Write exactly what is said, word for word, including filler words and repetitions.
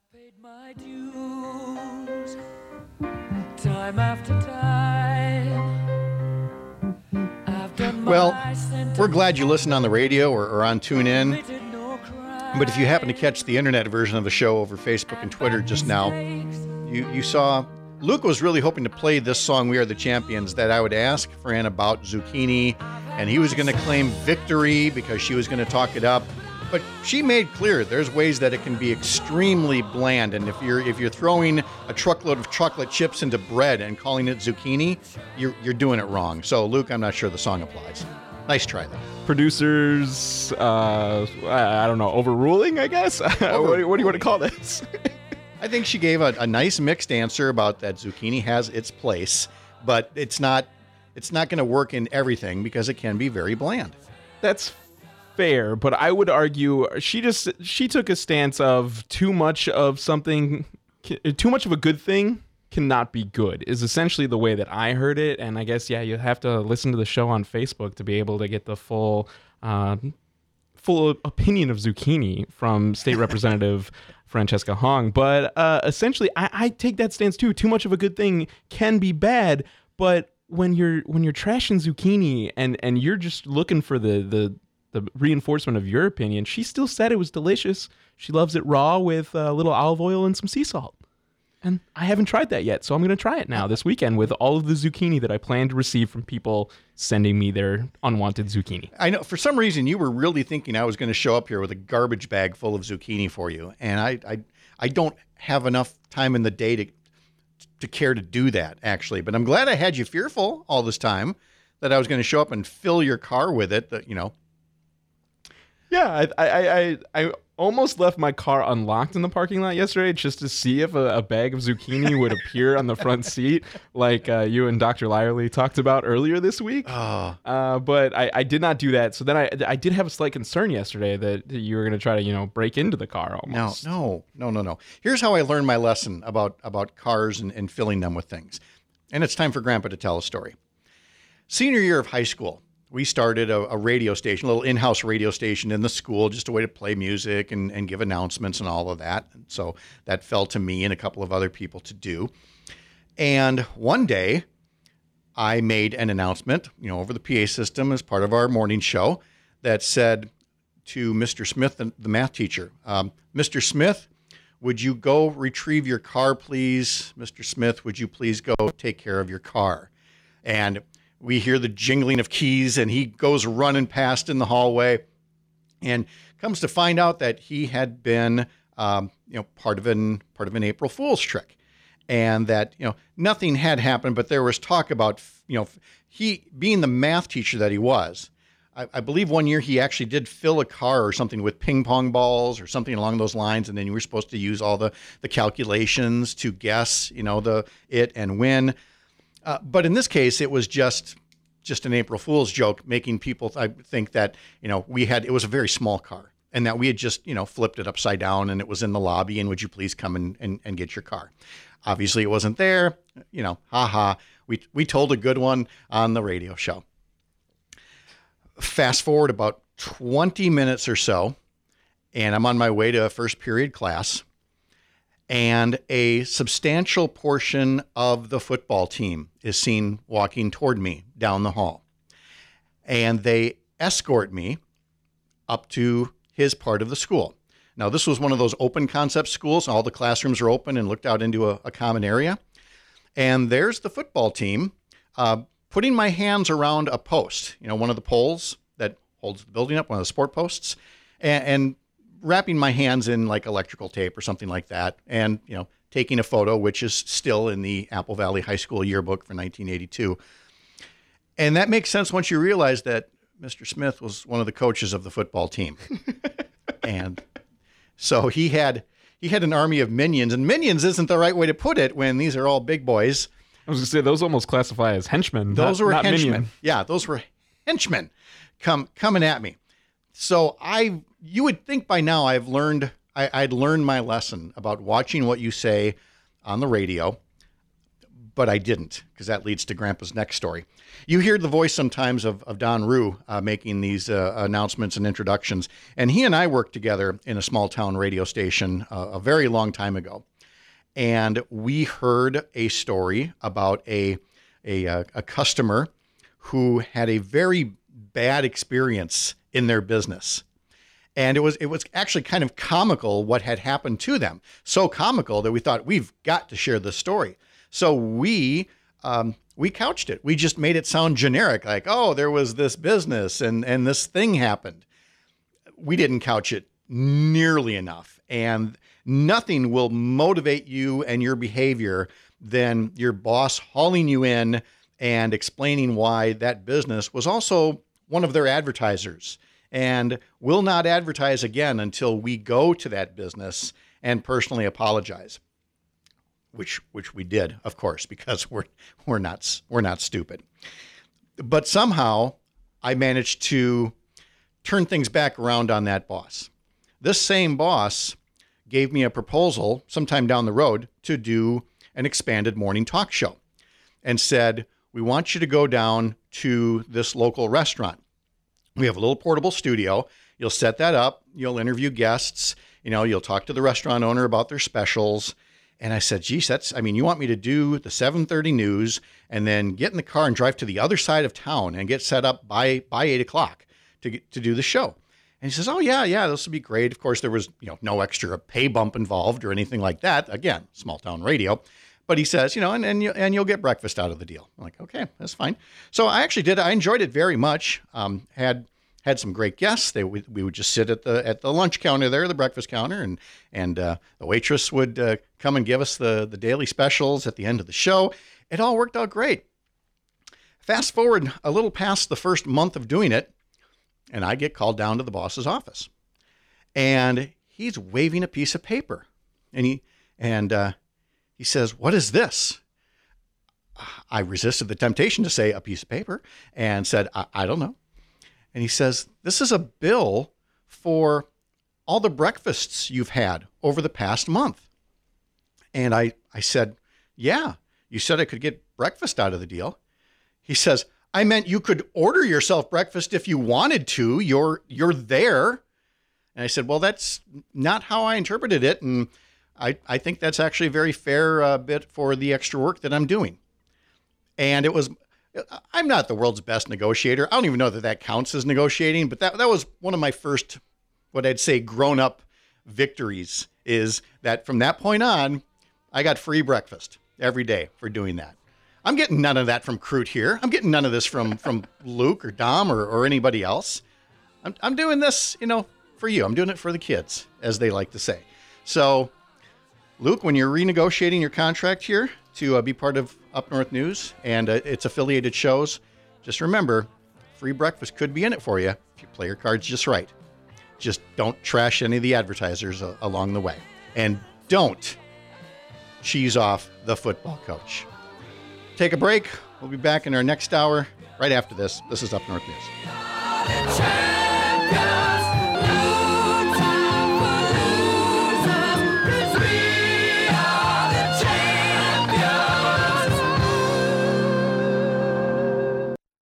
Paid my dues, time after time. I've done Well, my sentence. we're glad you listened on the radio or, or on TuneIn. But if you happen to catch the internet version of the show over Facebook and Twitter just now, you, you saw Luke was really hoping to play this song, We Are the Champions, that I would ask Fran about zucchini, and he was going to claim victory because she was going to talk it up. But she made clear there's ways that it can be extremely bland, and if you're if you're throwing a truckload of chocolate chips into bread and calling it zucchini, you're you're doing it wrong. So, Luke, I'm not sure the song applies. Nice try, though. Producers, uh, I, I don't know, overruling, I guess? Overruling. what, do you, what do you want to call this? I think she gave a, a nice mixed answer about that zucchini has its place, but it's not it's not going to work in everything because it can be very bland. That's fair, but I would argue she just she took a stance of too much of something, too much of a good thing cannot be good is essentially the way that I heard it. And I guess, yeah, you have to listen to the show on Facebook to be able to get the full uh, full opinion of zucchini from State Representative Francesca Hong. But uh, essentially, I, I take that stance too. Too much of a good thing can be bad, but when you're when you're trashing zucchini and and you're just looking for the the the reinforcement of your opinion, she still said it was delicious. She loves it raw with a little olive oil and some sea salt. And I haven't tried that yet, so I'm going to try it now this weekend with all of the zucchini that I plan to receive from people sending me their unwanted zucchini. I know, for some reason, you were really thinking I was going to show up here with a garbage bag full of zucchini for you, and I I, I don't have enough time in the day to to care to do that, actually. But I'm glad I had you fearful all this time that I was going to show up and fill your car with it, that, you know. Yeah, I, I I I almost left my car unlocked in the parking lot yesterday just to see if a, a bag of zucchini would appear on the front seat, like uh, you and Doctor Lyerly talked about earlier this week. Oh. Uh, but I, I did not do that. So then I I did have a slight concern yesterday that you were going to try to, you know, break into the car almost. No, no, no, no, no. Here's how I learned my lesson about, about cars and, and filling them with things. And it's time for Grandpa to tell a story. Senior year of high school, we started a, a radio station, a little in-house radio station in the school, just a way to play music and, and give announcements and all of that. And so that fell to me and a couple of other people to do. And one day I made an announcement, you know, over the P A system as part of our morning show that said to Mister Smith, the, the math teacher, um, Mister Smith, would you go retrieve your car, please? Mister Smith, would you please go take care of your car? And we hear the jingling of keys, and he goes running past in the hallway and comes to find out that he had been, um, you know, part of an part of an April Fool's trick, and that, you know, nothing had happened, but there was talk about, you know, he being the math teacher that he was. I, I believe one year he actually did fill a car or something with ping pong balls or something along those lines, and then you were supposed to use all the the calculations to guess, you know, the it and win. Uh, but in this case, it was just just an April Fool's joke, making people th- think that, you know, we had, it was a very small car and that we had just, you know, flipped it upside down and it was in the lobby and would you please come and, and, and get your car? Obviously it wasn't there, you know, haha. We, we told a good one on the radio show. Fast forward about twenty minutes or so, and I'm on my way to a first period class. And a substantial portion of the football team is seen walking toward me down the hall. And they escort me up to his part of the school. Now, this was one of those open concept schools. All the classrooms are open and looked out into a, a common area. And there's the football team uh, putting my hands around a post, you know, one of the poles that holds the building up, one of the sport posts, and, and wrapping my hands in like electrical tape or something like that, and, you know, taking a photo, which is still in the Apple Valley High School yearbook for nineteen eighty-two. And that makes sense once you realize that Mister Smith was one of the coaches of the football team. And so he had he had an army of minions, and minions isn't the right way to put it when these are all big boys. I was going to say, those almost classify as henchmen. Those not, were not henchmen. minion. Yeah, those were henchmen come coming at me. So I, you would think by now I've learned, I, I'd learned my lesson about watching what you say on the radio. but I didn't, because that leads to Grandpa's next story. You hear the voice sometimes of, of Don Rue uh, making these uh, announcements and introductions, and he and I worked together in a small town radio station uh, a very long time ago. And we heard a story about a, a, a customer who had a very bad experience in their business. And it was it was actually kind of comical what had happened to them. So comical that we thought, we've got to share this story. So we um, we couched it. We just made it sound generic, like, oh, there was this business and, and this thing happened. We didn't couch it nearly enough. And nothing will motivate you and your behavior than your boss hauling you in and explaining why that business was also one of their advertisers and will not advertise again until we go to that business and personally apologize, which which we did, of course, because we're we're not we're not stupid. But somehow I managed to turn things back around on that boss. This same boss gave me a proposal sometime down the road to do an expanded morning talk show and said, we want you to go down to this local restaurant. We have a little portable studio. You'll set that up. You'll interview guests. You know, you'll talk to the restaurant owner about their specials. And I said, geez, that's, I mean, you want me to do the seven thirty news and then get in the car and drive to the other side of town and get set up by, by eight o'clock to get, to do the show. And he says, oh yeah, yeah, this will be great. Of course, there was, you know, no extra pay bump involved or anything like that. Again, small town radio. But he says, you know, and, and, you, and you'll get breakfast out of the deal. I'm like, okay, that's fine. So I actually did. I enjoyed it very much. Um, had had some great guests. They we, we would just sit at the at the lunch counter there, the breakfast counter, and and uh, the waitress would uh, come and give us the the daily specials at the end of the show. It all worked out great. Fast forward a little past the first month of doing it, and I get called down to the boss's office, and he's waving a piece of paper, and he and uh, he says, "What is this?" I resisted the temptation to say a piece of paper and said, I, I don't know. And he says, this is a bill for all the breakfasts you've had over the past month. And I, I said, yeah, you said I could get breakfast out of the deal. He says, I meant you could order yourself breakfast if you wanted to. You're, you're there. And I said, well, that's not how I interpreted it. And I, I think that's actually a very fair uh, bit for the extra work that I'm doing. And it was, I'm not the world's best negotiator. I don't even know that that counts as negotiating, but that, that was one of my first, what I'd say, grown-up victories, is that from that point on, I got free breakfast every day for doing that. I'm getting none of that from Crute here. I'm getting none of this from, from Luke or Dom or, or anybody else. I'm, I'm doing this, you know, for you. I'm doing it for the kids, as they like to say. So, Luke, when you're renegotiating your contract here to uh, be part of Up North News and uh, its affiliated shows, just remember, free breakfast could be in it for you if you play your cards just right. Just don't trash any of the advertisers uh, along the way. And don't cheese off the football coach. Take a break. We'll be back in our next hour right after this. This is Up North News.